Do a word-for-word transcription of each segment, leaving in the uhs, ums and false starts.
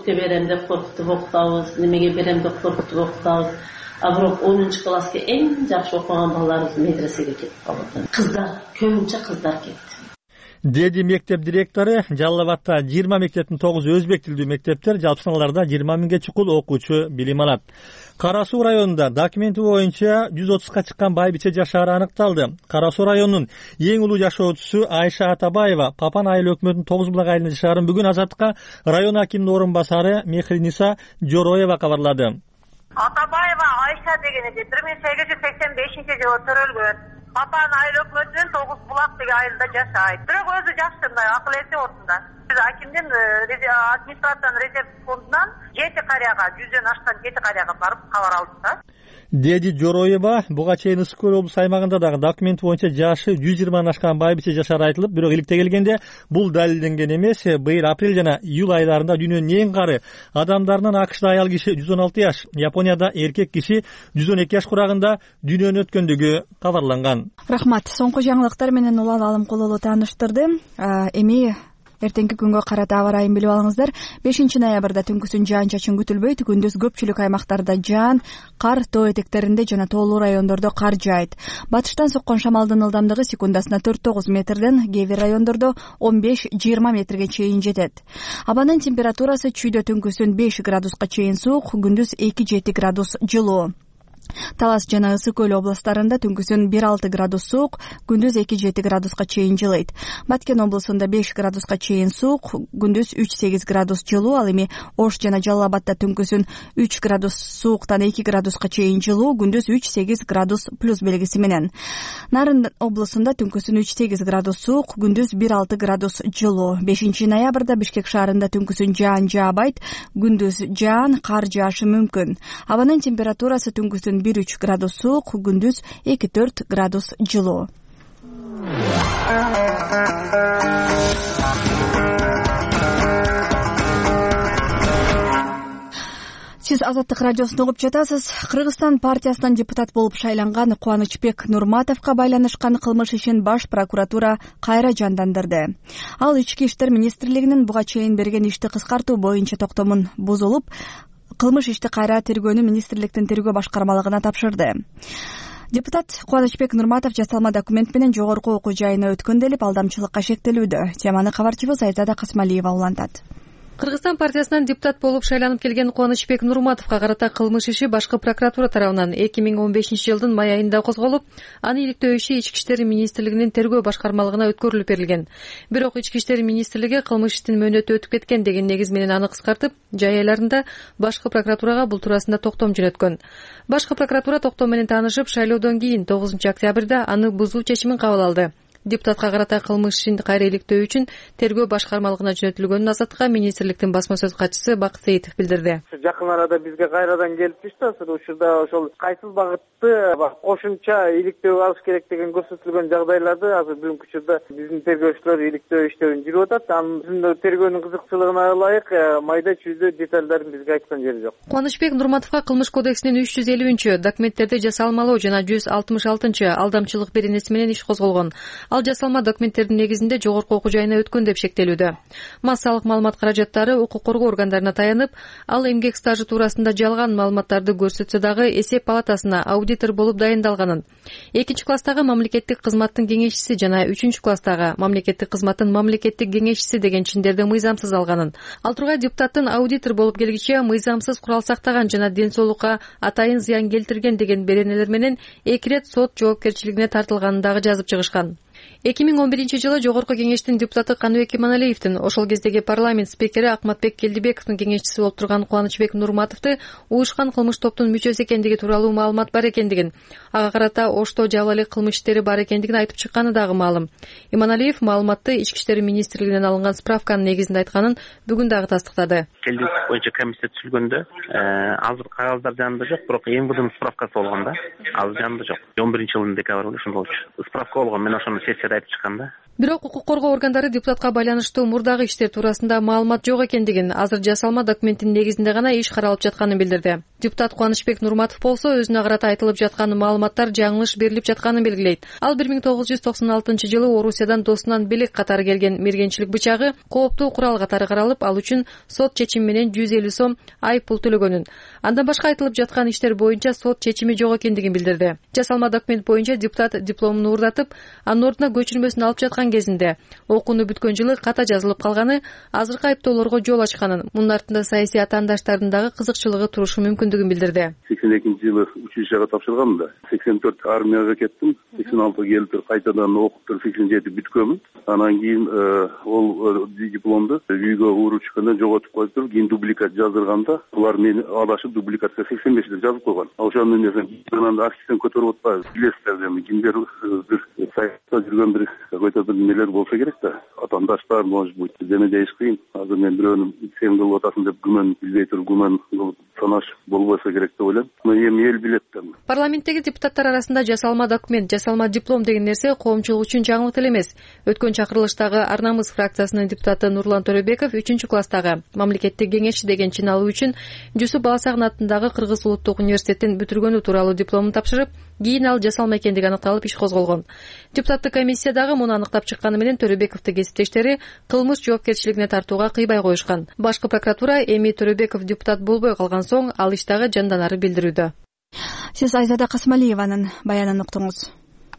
мектепке берем деп коркутуп окутабыз, немеге берем деп коркутуп окутабыз. А бирок онунчу класска эң жакшы окуган балдарыбыз медресеге кетип калды. Кыздар, көбүнчө кыздар кетти. Деди мектеп директору. Жалал Абадта жыйырма мектептин тогузу өзбек тилдүү мектептер, жалпы аларда жыйырма миңге чукул окуучу билим алат. Кара Суу районунда документи боюнча жүз отузга чыккан байбиче жашаары аныкталды. Кара Суу районунун эң улуу жашоочусу Айша Атабаева Папан айыл өкмөтүнүн тогуз булак айылында жашаарын бүгүн Азаттыкка район акиминин орун басары Мехриниса Жороева кабарлады. Атабаева Айша деген эди бир миң сегиз жүз сексен бешинчи жылы төрөлгөн. Папан айыл өкмөтүнүн тогуз булак деген айылда жашайт. Бирок өзү жакшы, мындай акыл эси ордунда. Биз акимдин администрациянын резерв фондунан жети карияга, жүздөн ашкан жети карияга барып кабар алдык да. Деди Жороева буга чейин Ысык көл облус аймагында дагы документ боюнча жашы жүз жыйырмадан ашкан байбиче жашаары айтылып, бирок иликте келгенде бул далилденген эмес. Быйыл апрель жана июль айларында дүйнөнүн эң кары адамдарынан АКШда аял киши жүз он алты жаш, Японияда эркек киши жүз он эки жаш курагында дүйнөнү өткөндүгү кабарланган. Рахмат. Соңку жаңылыктар менен Улан Алымкулулу тааныштырды. Эми эртеңки күнгө карата аба ырайын билип алыңыздар. бешинчи ноябрда түнкүсүн жаан-чачын күтүлбөйт. Күндүз көпчүлүк аймактарда жаан, кар, тоо этектеринде жана тоолуу райондордо кар жаайт. Батыштан соккон шамалдын ылдамдыгы секундасына төрт тогуз метрден, кээ бир райондордо он беш жыйырма метрге чейин жетет. Абанын температурасы чүйдө түнкүсүн беш градуска чейин суук, күндүз эки жети градус жылуу. Талас жана Ысык көл областарында түнкүсүн бир алты градус суук, күндүз эки жети градуска чейин жылыйт. Баткен облусунда беш градуска чейин суук, күндүз үч сегиз градус жылуу. Ал эми Ош жана Жалал Абадта түнкүсүн үч градус сууктан эки градуска чейин жылуу, күндүз үч сегиз градус плюс белгиси менен. Нарын облусунда түнкүсүн үч сегиз градус суук, күндүз бир алты градус жылуу. бешинчи ноябрда Бишкек шаарында түнкүсүн жаан жаабайт, күндүз жаан, кар жаашы мүмкүн. Абанын температурасы түнкүсүн бир үч градус суук, күндүз эки төрт градус жылуу. Сиз Азаттык радиосун угуп жатасыз. Кыргызстан партиясынан депутат болуп шайланган Кубанычбек Нурматовго байланышкан кылмыш ишин баш прокуратура кайра жандандырды. Ал Ички иштер министрлигинин буга чейин берген ишти кыскартуу боюнча токтомун бузулуп, кылмыш ишти кайра тергөөнү министрликтин тергөө башкармалыгына тапшырды. Депутат Кубанычбек Нурматов жасалма документ менен жогорку окуу жайына өткөн делип алдамчылыкка шектелүүдө. Теманы кабарчыбыз Айзада Касмалиева улантат. Кыргызстан партиясынан депутат болуп шайланып келген Кубанычбек Нурматовго карата кылмыш иши башкы прокуратура тарабынан эки миң он бешинчи жылдын май айында козголуп, аны иликтөө иши Ички иштер министрлигинин тергөө башкармалыгына өткөрүлүп берилген. Бирок Ички иштер министрлиги кылмыш иштин мөөнөтү өтүп кеткен деген негиз менен аны кыскартып, жай айларында башкы прокуратурага бул туурасында токтом жөнөткөн. Башкы прокуратура токтом менен таанышып, шайлоодон кийин тогузунчу октябрда аны бузуу чечимин кабыл алды. Депутатка карата кылмыш ишин кайра иликтөө үчүн тергөө башкармалыгына жөнөтүлгөнүн Азаттыкка министрликтин басма сөз катчысы Бакыт Сейитов билдирди. Жакын арада бизге кайрадан келип түштү. Учурда ошол кайсыл багытты кошумча иликтөө алыш керек деген көрсөтүлгөн жагдайларды азыр бүгүнкү учурда биздин тергөөчүлөр иликтөө иштерин жүрүп атат. Анын биздин тергөөнүн кызыкчылыгына ылайык майда чүйдө деталдарын бизге айткан жери жок. Кубанычбек Нурматовго кылмыш кодексинин үч жүз элүүнчү документтерди жасалмалоо жана жүз алтымыш алтынчы алдамчылык беренеси менен иш козголгон. Ал жасалма документтердин негизинде жогорку окуу жайына өткөн деп шектелүүдө. Массалык маалымат каражаттары укук коргоо органдарына таянып, ал эмгек стажы туурасында жалган маалыматтарды көрсөтсө дагы эсеп палатасына аудитор болуп дайындалганын. экинчи класстагы мамлекеттик кызматтын кеңешчиси жана үчүнчү класстагы мамлекеттик кызматтын мамлекеттик кеңешчиси деген чиндерди мыйзамсыз алганын. Ал тургай депутаттын аудитор болуп келгиче мыйзамсыз курал сактаган жана ден соолукка атайын зыян келтирген деген беренелер менен эки ирет сот жоопкерчилигине тартылганын дагы жазып чыгышкан. эки миң он биринчи жылы жогорку кеңештин депутаты Каныбек Иманалиевдин ошол кездеги парламент спикери Акматбек Келдибековдун кеңешчиси болуп турган Кубанычбек Нурматовду уюшкан кылмыш топтун мүчөсү экендиги тууралуу маалымат бар экендигин, ага карата Ошто жалал эле кылмыш иштери бар экендигин айтып чыкканы дагы маалым. Иманалиев маалыматты Ички иштер министрлигинен алынган справканын негизинде айтканын бүгүн дагы тастыктады. Келдик боюнча комиссия түзүлгөндө азыр кагаздар жанында жок, бирок эң бирден справкасы болгон да. Азыр жанында жок. он биринчи жылдын декабрында ошондо справка болгон. Мен ошону сессияда айтып чыкканда. Бирок укук коргоо органдары депутатка байланыштуу мурдагы иштер туурасында маалымат жок экендигин, азыр жасалма документтин негизинде гана иш каралып жатканын билдирди. Депутат Кубанычбек Нурматов болсо өзүнө карата айтылып жаткан маалыматтар жаңылыш берилип жатканын белгилейт. Ал бир миң тогуз жүз токсон алтынчы жылы Орусиядан досунан белек катары келген мергенчилик бычагы кооптуу курал катары каралып, ал үчүн сот чечими менен жүз элүү сом айып пул төлөгөнүн. Андан башка айтылып жаткан иштер боюнча сот чечими жок экендигин билдирди. Жасалма документ боюнча депутат дипломун уурдатып, анын ордуна көчүрмөсүн алып жаткан кезинде окууну бүткөн жылы ката жазылып калганы азыркы айыптоолорго жол ачканын, мунун артында саясий атаандаштардын дагы кызыкчылыгы турушу мүмкүндүгүн билдирди. сексен экинчи жылы училищага тапшырганмын да. сексен төрт армияга кеттим. сексен алты келип кайтадан окуп сексен жети бүткөнмүн. Анан кийин ол дипломду үйгө уруп чыкканда жоготуп коюп, кийин дубликат жаздырганда булар мени адашып дубликатка сексен беш деп жазып койгон. Ошондон кийин архивден көтөрүп атпайбы? Билесиздер эми кимдер бир саясатта жүргөн бир какой-то бир нелер болсо керек да. Атаандаштар, может быть, деме дейиш кыйын. Азыр мен бирөөнү сен кылып атасың деп күмөн билбей туруп күмөн кылып санашып болбосо керек деп ойлойм. Эми эл билет да. Парламенттеги депутаттар арасында жасалма документ, жасалма диплом деген нерсе коомчулук үчүн жаңылык эле эмес. Өткөн чакырылыштагы Ар намыс фракциясынын депутаты Нурлан Төрөбеков үчүнчү класстагы мамлекеттик кеңешчи деген чын алуу үчүн Жусуп Баласагын атындагы Кыргыз улуттук университетин бүтүргөнү тууралуу дипломун тапшырып, кийин ал жасалма экендиги аныкталып иш козголгон. Депутаттык комиссиядагы муну аныктап чыкканы менен Төрөбековдун кесиптештери кылмыш жоопкерчилигине тартууга кыйбай коюшкан. Башкы прокуратура эми Төрөбеков депутат болбой калган соң ал иш дагы жанданары билдирүүдө. Сиз Айзада Касмалиеванын баянын уктуңуз.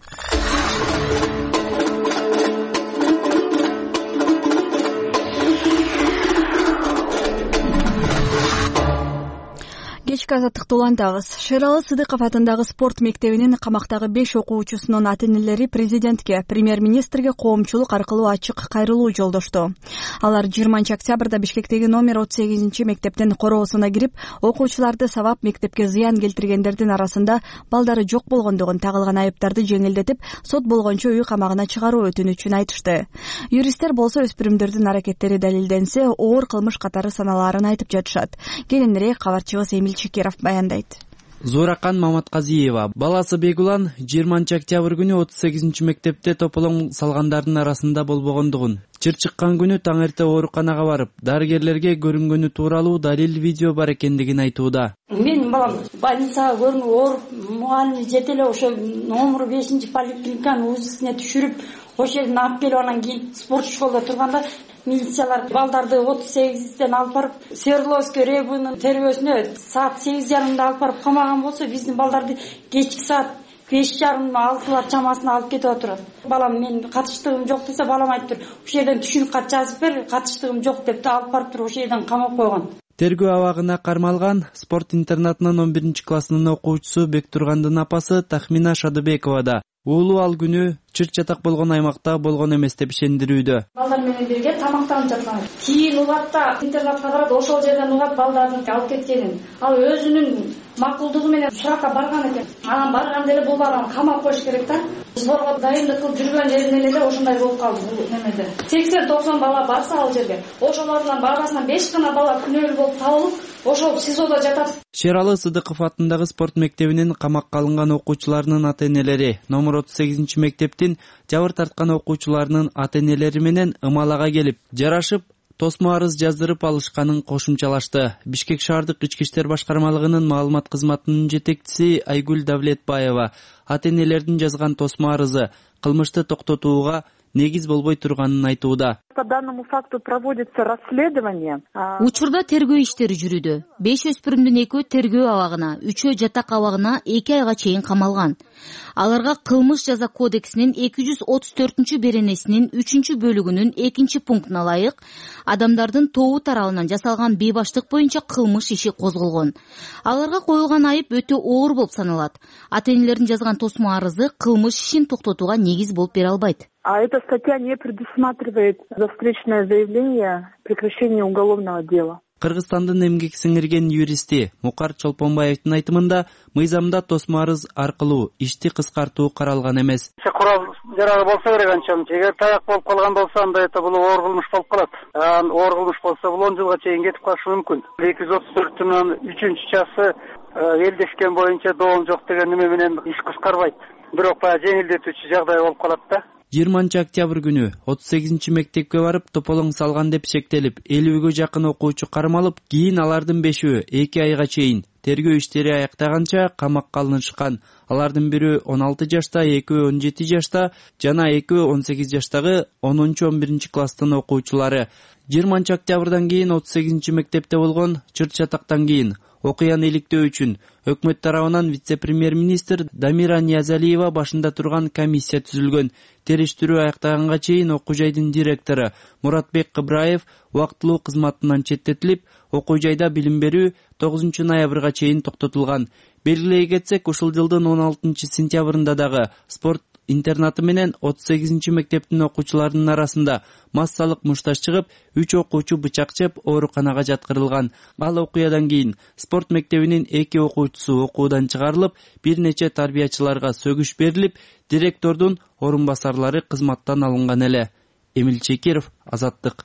Кечки азаттыкты улантабыз. Шералы Сыдыков атындагы спорт мектебинин камактагы беш окуучусунун ата-энелери президентке, премьер-министрге коомчулук аркылуу ачык кайрылуу жолдошту. Алар жыйырманчы октябрда Бишкектеги номер отуз сегизинчи мектептин короосуна кирип, окуучуларды сабап мектепке зыян келтиргендердин арасында балдары жок болгондугун, тагылган айыптарды жеңилдетип, сот болгончо үй камагына чыгаруу өтүнүчүн айтышты. Юристтер болсо өспүрүмдөрдүн аракеттери далилденсе, оор кылмыш катары саналаарын айтып жатышат. Кийинирээк кабарчыбыз Эмил Чекеров баяндайт. Зуракан Маматказиева баласы Бегулан жыйырманчы октябрь күнү отуз сегизинчи мектепте тополоң салгандардын арасында болбогондугун, чыр чыккан күнү таң эрте ооруканага барып, дарыгерлерге көрүнгөнү тууралуу далил видео бар экендигин айтууда. Менин балам больницага көрүнүп ооруп, мугалим жете эле ошо номер бешинчи поликлиниканын УЗИсине түшүрүп, ошол жерден алып келип анан кийин спорт школдо турганда милициялар балдарды отуз сегизден алып барып Свердловский районунун тергөөсүнө саат сегиз жарымда алып барып камаган болсо, биздин балдарды кечки саат беш жарым алтылар чамасына алып кетип отурат. Балам мен катыштыгым жок десе, балам айтыптыр, ошол жерден түшүнүк кат жазып бер, катыштыгым жок деп алып барып туруп ошол жерден камап койгон. Тергөө абагына кармалган спорт интернатынын он биринчи классынын окуучусу Бектургандын апасы Тахмина Шадыбекова да уулу ал күнү чыр чатак болгон аймакта болгон эмес деп ишендирүүдө. Балдар менен бирге тамактанып жаткан. Кийин угатта интернатка барат, ошол жерден угат балдарын алып кеткенин. Ал өзүнүн макулдугу менен суракка барган экен. Анан барганда эле бул баланы камап коюш керек да. Сборго дайындык кылып жүргөн жеринен эле ошондой болуп калды бул немеде. сексен токсон бала барса ал жерге, ошолордун баарасынан беш гана бала күнөөлүү болуп табылып, ошол СИЗОдо жатат. Шералы Сыдыков атындагы спорт мектебинин камакка алынган окуучуларынын ата-энелери номер отуз сегизинчи мектептин жабыр тарткан окуучуларынын ата-энелери менен ымалага келип, жарашып, тосмо арыз жаздырып алышканын кошумчалашты. Бишкек шаардык ички иштер башкармалыгынын маалымат кызматынын жетекчиси Айгүл Давлетбаева ата-энелердин жазган тосмо арызы кылмышты токтотууга негиз болбой турганын айтууда. По данному факту проводится расследование. Учурда тергөө иштери жүрүүдө. беш өспүрүмдүн экөө тергөө абагына, үчөө жатак абагына эки айга чейин камалган. Аларга кылмыш жаза кодексинин эки жүз отуз төртүнчү беренесинин үчүнчү бөлүгүнүн экинчи пунктуна ылайык адамдардын тобу тарабынан жасалган бейбаштык боюнча кылмыш иши козголгон. Аларга коюлган айып өтө оор болуп саналат. Ата-энелердин жазган тосмо арызы кылмыш ишин токтотууга негиз болуп бере албайт. А эта статья не предусматривает за встречное заявление прекращение уголовного дела. Кыргызстандын эмгек сиңирген юристи Мукар Чолпонбаевдин айтымында мыйзамда тосмо арыз аркылуу ишти кыскартуу каралган эмес. Курал жарагы болсо керек анчалык. Эгер таяк болуп калган болсо анда это бул оор кылмыш болуп калат. Анан оор кылмыш болсо бул он жылга чейин кетип калышы мүмкүн. эки жүз отуз төртүнүн үчүнчү часы элдешкен боюнча доом жок деген неме менен иш кыскарбайт. Бирок баягы жеңилдетүүчү жагдай болуп калат да. жыйырманчы октябрь күнү отуз сегизинчи мектепке барып тополоң салган деп шектелип, элүүгө жакын окуучу кармалып, кийин алардын бешөө эки айга чейин тергөө иштери аяктаганча камакка алынышкан. Алардын бирөө он алты жашта, экөө он жети жашта жана экөө он сегиз жаштагы онунчу он биринчи класстын окуучулары. жыйырманчы октябрдан кийин отуз сегизинчи мектепте болгон чырт чатактан кийин окуяны иликтөө үчүн өкмөт тарабынан вице-премьер-министр Дамира Ниязалиева башында турган комиссия түзүлгөн. Териштирүү аяктаганга чейин окуу жайдын директору Муратбек Кыбраев убактылуу кызматынан четтетилип, окуу жайда билим берүү тогузунчу ноябрга чейин токтотулган. Белгилей кетсек, ушул жылдын он алтынчы сентябрында дагы спорт интернаты менен отуз сегизинчи мектептин окуучуларынын арасында массалык мушташ чыгып, үч окуучу бычак жеп ооруканага жаткырылган. Ал окуядан кийин спорт мектебинин эки окуучусу окуудан чыгарылып, бир нече тарбиячыларга сөгүш берилип, директордун орун басарлары кызматтан алынган эле. Эмил Чекиров, Азаттык.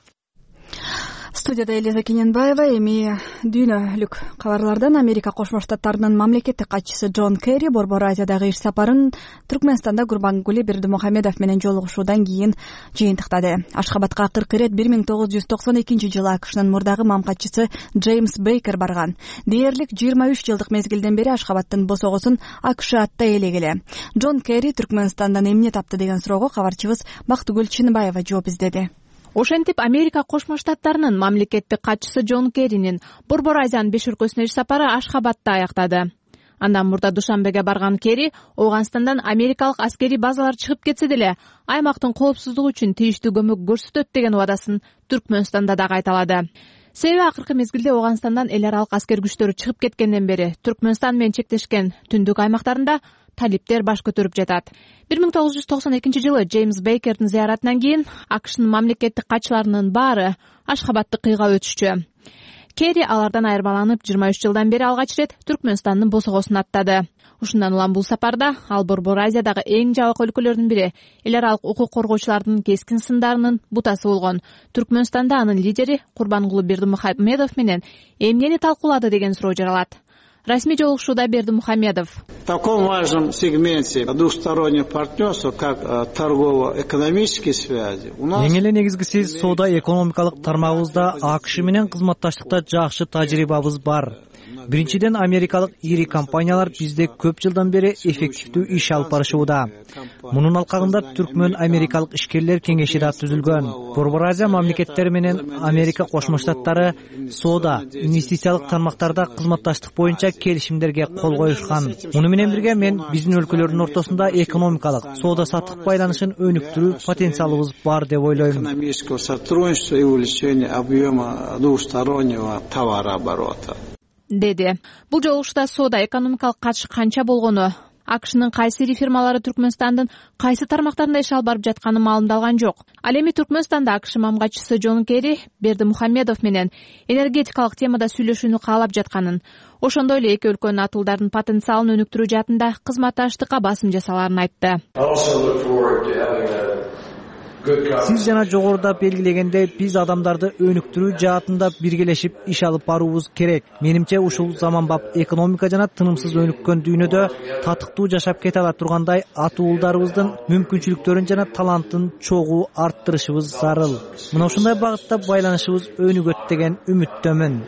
Студияда Элиза Кененбаева. Эми дүйнөлүк кабарлардан Америка Кошмо Штаттарынын мамлекеттик катчысы Джон Керри Борбор Азиядагы иш сапарын Түркмөнстанда Гурбангулы Бердимухамедов менен жолугушуудан кийин жыйынтыктады. Ашхабадка кырк ирет бир миң тогуз жүз токсон экинчи жылы АКШнын мурдагы мамкатчысы Джеймс Бейкер барган. Дээрлик жыйырма үч жылдык мезгилден бери Ашхабадтын босогосун АКШ атта ээлегеле. Джон Керри Түркмөнстандан эмне тапты деген суроого кабарчыбыз Бактыгүл Чыныбаева жооп издеди. Ошентип Америка Кошмо Штаттарынын мамлекеттик катчысы Джон Керринин Борбор Азиянын беш өлкөсүнө иш сапары Ашхабадта аяктады. Андан мурда Душанбеге барган Керри Ооганстандан америкалык аскерий базалар чыгып кетсе деле аймактын коопсуздугу үчүн тийиштүү көмөк көрсөтөт деген убадасын Түркмөнстанда да кайталады. Себеби акыркы мезгилде Ооганстандан эл аралык аскер күчтөрү чыгып кеткенден бери Түркмөнстан менен чектешкен түндүк аймактарында талиптер баш көтөрүп жатат. бир миң тогуз жүз токсон экинчи жылы Джеймс Бейкердин зыяратынан кийин АКШнын мамлекеттик катчыларынын баары Ашхабадты кыйгап өтүшчү. Керри алардан айырмаланып жыйырма үч жылдан бери алгач ирет Түркмөнстандын босогосун аттады. Ушундан улам бул сапарда ал Борбор Азиядагы эң жабык өлкөлөрдүн бири эл аралык укук коргоочулардын кескин сындарынын бутасы болгон Түркмөнстанда анын лидери Курбангулы Бердимухамедов менен эмнени талкуулады деген суроо жаралат. Расмий жолугушууда Бердимухамедов. В таком важном сегменте двустороннего партнерства, как торгово-экономические связи, у нас... Эң эле негизгиси соода экономикалык тармагыбызда АКШ менен кызматташтыкта жакшы тажрыйбабыз бар. Биринчиден, америкалык ири компаниялар бизде көп жылдан бери эффективдүү иш алып барышууда. Мунун алкагында Түркмөн америкалык ишкерлер кеңеши да түзүлгөн. Борбор Азия мамлекеттери менен Америка Кошмо Штаттары соода, инвестициялык тармактарда кызматташтык боюнча келишимдерге кол коюшкан. Муну менен бирге мен биздин өлкөлөрдүн ортосунда экономикалык, соода саттык байланышын өнүктүрүү потенциалыбыз бар деп ойлойм. Экономического сотрудничества и увеличения объема двустороннего товарооборота. Деди. Бул жолугушууда соода экономикалык катыш канча болгону, АКШнын кайсы ири фирмалары Түркмөнстандын кайсы тармактарында иш алып барып жатканы маалымдалган жок. Ал эми Түркмөнстанда АКШ мамгатчысы Джон Керри Бердимухамедов менен энергетикалык темада сүйлөшүүнү каалап жатканын, ошондой эле эки өлкөнүн атуулдардын потенциалын өнүктүрүү жаатында кызматташтыкка басым жасалаарын айтты. Сиз жана жогоруда белгилегендей, биз адамдарды өнүктүрүү жаатында биргелешип иш алып баруубуз керек. Менимче ушул заманбап экономика жана тынымсыз өнүккөн дүйнөдө татыктуу жашап кете ала тургандай атуулдарыбыздын мүмкүнчүлүктөрүн жана талантын чогуу арттырышыбыз зарыл. Мына ушундай багытта байланышыбыз өнүгөт деген үмүттөмүн.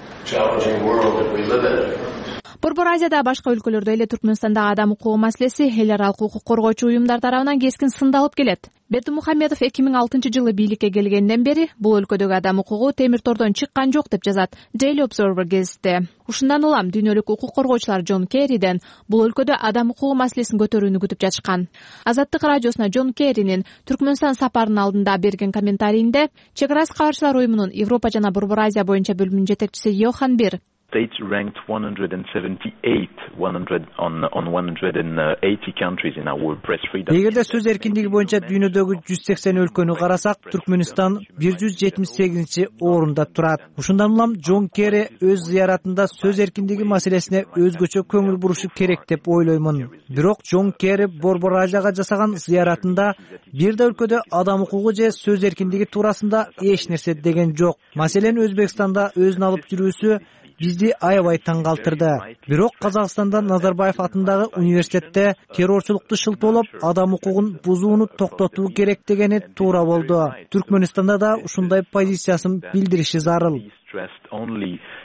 Борбор Азияда башка өлкөлөрдө эле Түркмөнстандагы адам укугу маселеси эл аралык укук коргоочу уюмдар тарабынан кескин сындалып келет. Бердимухамедов эки миң алтынчы жылы бийликке келгенден бери бул өлкөдөгү адам укугу темир тордон чыккан жок деп жазат Daily Observer гезити. Ушундан улам дүйнөлүк укук коргоочулар Джон Керриден бул өлкөдө адам укугу маселесин көтөрүүнү күтүп жатышкан. Азаттык радиосуна Джон Керринин Түркмөнстан сапарынын алдында берген комментарийинде чек арасы кабарчылар уюмунун Европа жана Борбор Азия боюнча бөлүмүнүн жетекчиси Йохан Бир States ranked one hundred seventy-eight one hundred on on one hundred eighty countries in our press freedom. Эгерде сөз эркиндиги боюнча дүйнөдөгү жүз сексен өлкөнү карасак, Түркмөнстан бир жүз жетимиш сегизинчи орунда турат. Ушундан улам Джон Керри өз зыяратында сөз эркиндиги маселесине өзгөчө көңүл бурушу керек деп ойлоймун. Бирок Джон Керри Борбор Азияга жасаган зыяратында бир да өлкөдө адам укугу же сөз эркиндиги туурасында эч нерсе деген жок. Маселен, Өзбекстанда өзүн алып жүрүүсү бизди аябай таң калтырды. Бирок Казакстанда Назарбаев атындагы университетте террорчулукту шылтоолоп, адам укугун бузууну токтотуу керек дегени туура болду. Түркмөнстанда да ушундай позициясын билдириши зарыл.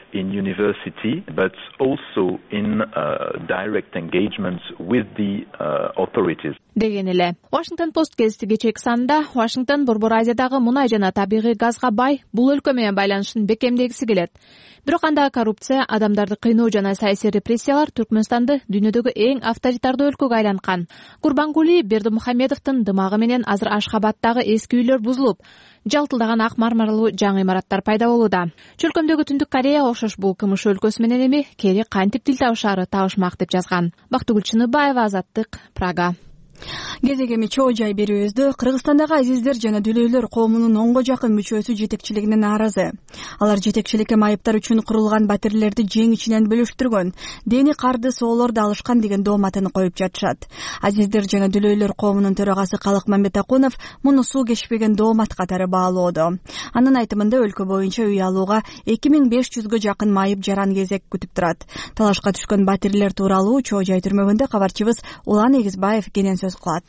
in university, but also in uh, direct engagements with the uh, authorities. Деген эле Washington Post гезити кечээки санында Вашингтон Борбор Азиядагы мунай жана табигый газга бай бул өлкө менен байланышын бекемдегиси келет. Бирок анда коррупция, адамдарды кыйноо жана саясий репрессиялар Түркмөнстанды дүйнөдөгү эң авторитардуу өлкөгө айланткан. Курбангули Бердимухамедовдун дымагы менен азыр Ашхабадтагы эски үйлөр бузулуп, жалтылдаган ак мармарлуу жаңы имараттар пайда болууда. Чөлкөмдөгү Түндүк Кореяга окшош бул кымыш өлкөсү менен эми кери кантип тил табышаары табышмак деп жазган. Бактыгүл Чыныбаева, Азаттык, Прага. Кезек эми чоо жай берүүбүздө Кыргызстандагы азиздер жана дүлөйлөр коомунун онго жакын мүчөсү жетекчилигине нааразы. Алар жетекчиликке майыптар үчүн курулган батирлерди жең ичинен бөлүштүргөн, дени карды соолорду алышкан деген дооматын коюп жатышат. Азиздер жана дүлөйлөр коомунун төрагасы Калык Мамбетакунов муну суу кечпеген доомат катары баалоодо. Анын айтымында өлкө боюнча үй алууга эки миң беш жүзгө жакын майып жаран кезек күтүп турат. Талашка түшкөн батирлер тууралуу чоо жай түрмөгүндө кабарчыбыз Улан Эгизбаев кенен сөз кылат.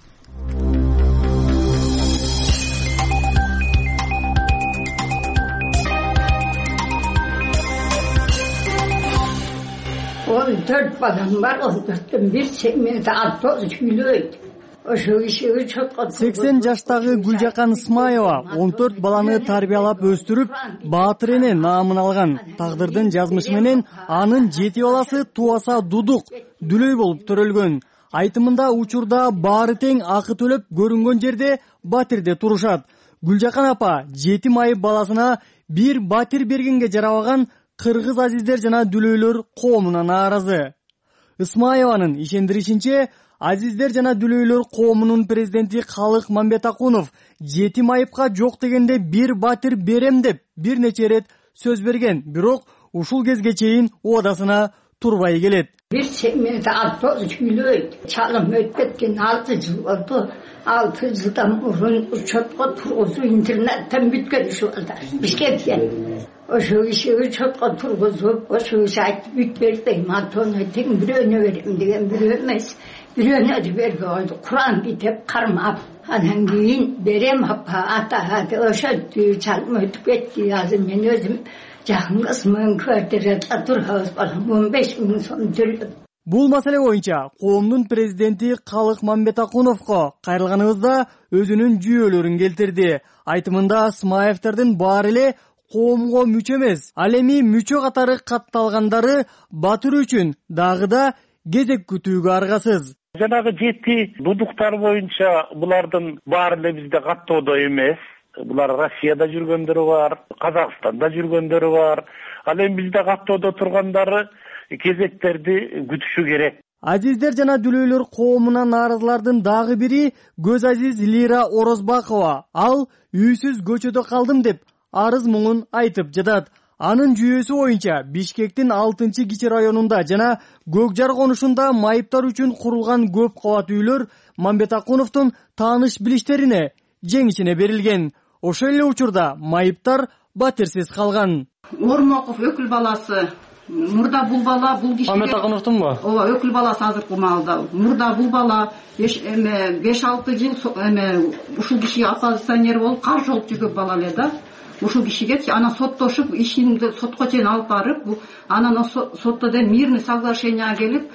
он төрт балам бар, он төрттөн бир семьяда алты үйлөйт. сексен жаштагы Гүлжакан Исмаева он төрт баланы тарбиялап өстүрүп, баатыр эне наамын алган. Тагдырдын жазмышы менен анын жети баласы Туаса Дудук дүлөй болуп төрөлгөн. Айтымында учурда баары тең акы төлөп көрүнгөн жерде батирде турушат. Гүлжакан апа жети майып баласына бир батир бергенге жарабаган кыргыз азиздер жана дүлөйлөр коомуна нааразы. Исмаеванын ишендиришинче, азиздер жана дүлөйлөр коомунун президенти Калык Мамбетакунов жети майыпка жок дегенде бир батир берем деп бир нече ирет сөз берген, бирок ушул кезге чейин уадасына турбай келет. Bir semiyede altı үйлөйт. Çalım ötbetken altı жыл oldu. Altı yıldan urun uçotqa turguzu internetten bütken şu oldu. Bişkentken. O şu işi uçotqa turguzu, o şu işi aytı bütberdi. Matonu tekin bir öne vereyim degen bir ömez. Bir öne de verge oldu. Kur'an bitip karmap. Anan keyin berem hapa ata hadi oşa çalım ötbetti yazım men özüm. Жақын кысмын квартирада турабыз балам он беш миң сом төлөп. Бул маселе боюнча коомдун президенти Калык Мамбетакуновго кайрылганыбызда өзүнүн жүйөлөрүн келтирди. Айтымында Исмаевтердин баары эле коомго мүчө эмес, ал эми мүчө катары катталгандары батыр үчүн дагы да кезек күтүүгө аргасыз. Жанагы жети дудуктар боюнча булардын баары эле бизде каттоодо эмес. Булар Россияда жүргөндөрү бар, Казакстанда жүргөндөрү бар. Ал эми бизде каттоодо тургандары кезектерди күтүшү керек. Азиздер жана дүлөйлөр коомуна нааразылардын дагы бири Көз Азиз Лира Орозбакова. Ал үйсүз көчөдө калдым деп арыз муңун айтып жатат. Анын жүйөсү боюнча Бишкектин алтынчы кичи районунда жана Көкжар конушунда майыптар үчүн курулган көп кабат үйлөр Мамбетакуновдун тааныш билиштерине жең ичине берилген. Ошол эле учурда майыптар батирсиз калган. Ормоков өкүл баласы. Мурда бул бала бул кишиге Мамбетакуновдунбу? Ооба, өкүл баласы азыркы маалда. Мурда бул бала беш алты жыл эме ушул кишиге оппозиционер болуп каршы болуп жүргөн бала эле да. Ушул кишиге анан соттошуп, ишинди сотко чейин алып барып, анан сотто да мирный соглашение келип,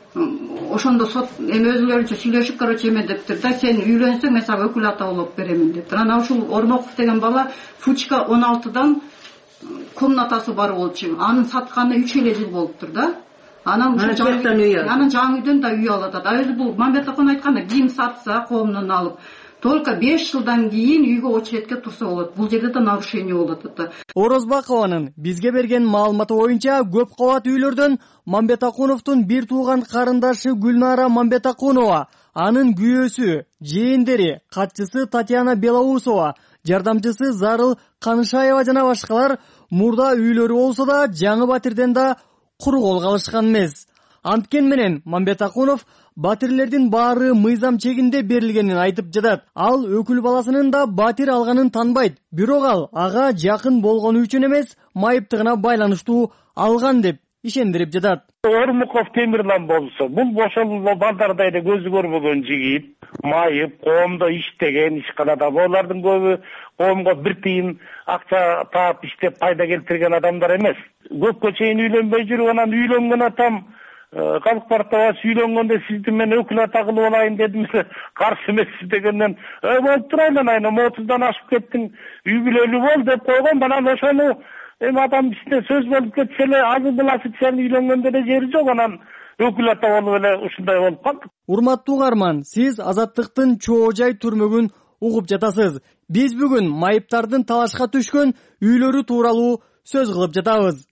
ошондо сот эми өзүлөрүнчө сүйлөшүп, короче эме дептир да, сен үйлөнсөң мен сага өкүл ата болуп беремин дептир. Анан ушул Ормоков деген бала Фучка он алтыдан комнатасы бар болчу. Анын сатканы үч эле жыл болуптур да. Анан ушул анан жаңы үйдөн да үй алып атат. Өзү бул Мамбетакун айтканда кийим сатса коомдон алып, только беш жылдан кийин үйгө очередке турса болот. Бул жерде да нарушение болот да. Орозбакованын бизге берген маалыматы боюнча көп кабат үйлөрдөн Мамбетакуновдун бир тууган карындашы Гүлнара Мамбетакунова, анын күйөөсү, жээндери, катчысы Татьяна Белоусова, жардамчысы Зарыл Канышаева жана башкалар мурда үйлөрү болсо да жаңы батирден да куру кол калышкан эмес. Анткени менен Мамбетакунов батирлердин баары мыйзам чегинде берилгенин айтып жатат. Ал өкүл баласынын да батир алганын танбайт. Бирок ал ага жакын болгону үчүн эмес, майыптыгына байланыштуу алган деп ишендирип жатат. Ормуков Темирлан болсо, бул ошол балдардай эле көзү көрбөгөн жигит, майып, коомдо иштеген, ишканада булардын көбү коомго бир тыйын акча таап иштеп пайда келтирген адамдар эмес. Көпкө чейин үйлөнбөй жүрүп, анан үйлөнгөн атам Калк партиясы үйлөнгөндө сизди мен өкүл ата кылып алайын дедим эле, каршы эмессиз дегенден, "Э, болуп турайлы, айна отуздан ашып кеттиң, үй бүлөлүү бол" деп койгон. Анан ошону эми адам ичинде сөз болуп кетсе эле, азыр буласы сен үйлөнгөндө эле жери жок, анан өкүл ата болуп эле ушундай болуп калды. Урматтуу угарман, сиз Азаттыктын чоо жай түрмөгүн угуп жатасыз. Биз бүгүн майыптардын талашка түшкөн үйлөрү тууралуу сөз кылып жатабыз.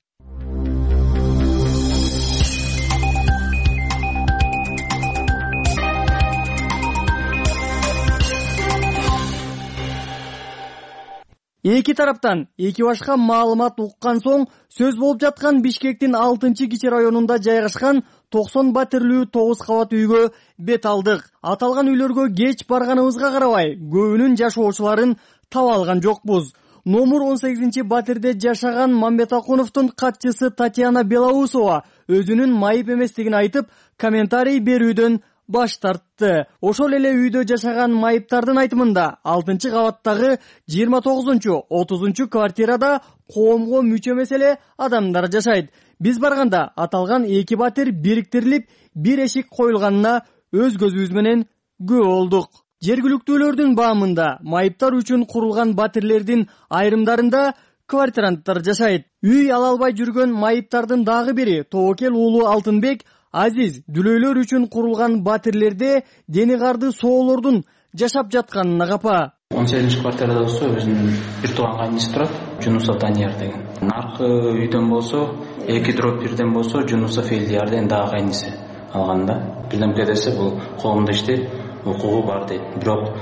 Эки тараптан эки башка маалымат уккан соң сөз болуп жаткан Бишкектин алтынчы кичи районунда жайгашкан токсон батирлүү тогуз кабат үйгө бет алдык. Аталган үйлөргө кеч барганыбызга карабай, көбүнүн жашоочуларын таба алган жокпуз. Номер он сегизинчи батирде жашаган Мамбетакуновдун катчысы Татьяна Белоусова өзүнүн майып эместигин айтып, комментарий берүүдөн баш тартты. Ошол эле үйдө жашаган майыптардын айтымында алтынчы кабаттагы жыйырма тогузунчу отузунчу квартирада коомго мүчө эмес эле адамдар жашайт. Биз барганда аталган эки батир бириктирилип, бир эшик коюлганына өз көзүбүз менен күбө болдук. Жергиликтүүлөрдүн баамында майыптар үчүн курулган батирлердин айрымдарында квартиранттар жашайт. Үй ала албай жүргөн майыптардын дагы бири Тоокел уулу Алтынбек Азиз дүлөйлөр үчүн курулган батирлерде дени карды соолордун жашап жатканына капа. он сегизинчи квартирада болсо өзүнүн бир тууган кайниси турат, Жунусов Данияр деген. Наркы үйдөн болсо, эки дроп бирден болсо Жунусов Элдияр деген дагы кайниси алган да. Бирдемке десе бул коомдо иштейт, укугу бар дейт. Бирок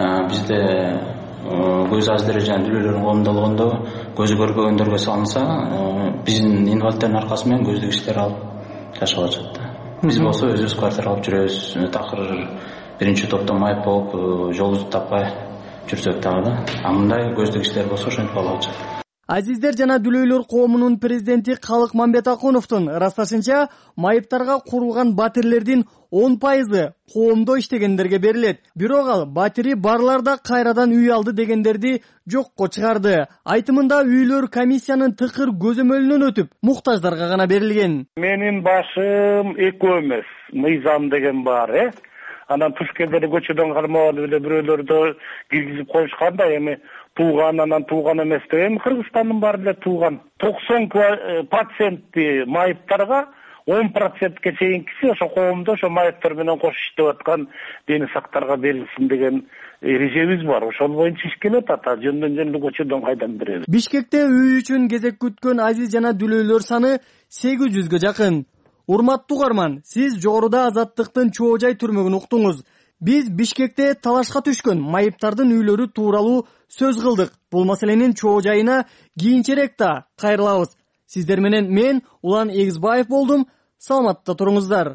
бизде көз аздыры жана дүлөйлөрдүн колунда болгондо көзү көрбөгөндөргө салынса, биздин инвалидтердин аркасы менен көздүк иштер алып жашап атат. Биз болсо өзүбүз квартира алып жүрөбүз. Такыр биринчи топтон майып болуп, жолубузду таппай жүрсөк дагы да. А мындай көздүк иштер болсо ошентип болуп атат. Азиздер жана дүлөйлөр коомунун президенти Калык Мамбетакуновдун ырасташынча, майыптарга курулган батирлердин он пайызы коомдо иштегендерге берилет. Бирок ал батири барларда кайрадан үй алды дегендерди жокко чыгарды. Айтымында үйлөр комиссиянын тыкыр көзөмөлүнөн өтүп, муктаждарга гана берилген. Менин башым экөө эмес, мыйзам деген бар, э? Анан Тушкелдеде көчөдөн кармап алып эле бирөөлөрдө киргизип коюшканда, эми тууган анан тууган эмес деп, эми Кыргызстандын баары эле тууган. токсон проценти майыптарга он процентке чейинкиси ошо коомдо ошо майыптар менен кош иштеп аткан дени сактарга берилсин деген эрежебиз бар. Ошол боюнча иш келет ата, жөндөн-жөндө көчөдөн кайдан беребиз. Бишкекте үй үчүн кезек күткөн Азиз жана дүлөйлөр саны сегиз жүзгө жакын. Урматтуу угарман, сиз жогоруда Азаттыктын чоо жай түрмөгүн уктуңуз. Биз Бишкекте талашка түшкөн майыптардын үйлөрү тууралуу сөз кылдык. Бул маселенин чоо жайына кийинчерээк да кайрылабыз. Сиздер менен мен Улан Эгизбаев болдум. Саламатта туруңуздар.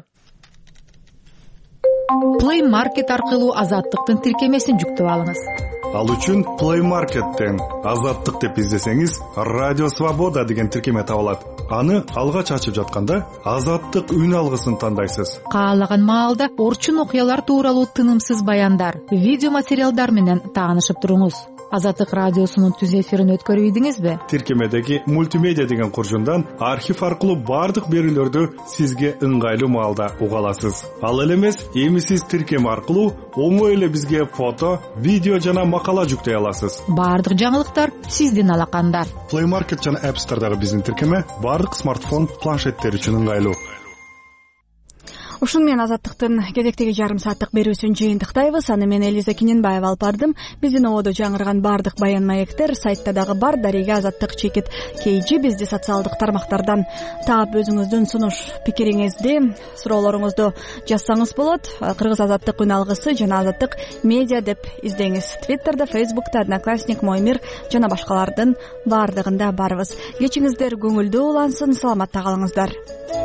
Play Market аркылуу Азаттыктын тиркемесин жүктөп алыңыз. Ал үчүн Play Market'тен Азаттык деп издесеңиз, Радио Свобода деген тиркеме табылат. Аны алгач ачып жатканда Азаттык үн алгысын тандайсыз. Каалаган маалда орчун окуялар тууралуу тынымсыз баяндар, видео материалдар менен таанышып туруңуз. Азаттык радиосунун түз эфирин өткөрүп ийдиңизби? Тиркемедеги мультимедиа деген куржундан архив аркылуу бардык берүүлөрдү сизге ыңгайлуу маалда уга аласыз. Ал эле эмес, эми сиз тиркеме аркылуу оңой эле бизге фото, видео жана макала жүктөй аласыз. Бардык жаңылыктар сиздин алаканда. Play Market жана App Store'дагы биздин тиркеме бардык смартфон, планшеттер үчүн ыңгайлуу. Ушун менен Азаттыктын кезектеги жарым сааттык берүүсүн жыйынтыктайбыз. Аны мен Элиза Киненбаева алып бардым. Биздин ободо жаңырган бардык баян маектер сайтта дагы бар. Дарига Азаттык чекит кейжи бизди социалдык тармактардан таап өзүңүздүн сунуш пикириңизди, суроолоруңузду жазсаңыз болот. Кыргыз Азаттык үн алгысы жана Азаттык медиа деп издеңиз. Твиттерде, Фейсбукта, Одноклассник, Мой мир жана башкалардын бардыгында барбыз. Кечиңиздер көңүлдүү улансын, саламатта калыңыздар.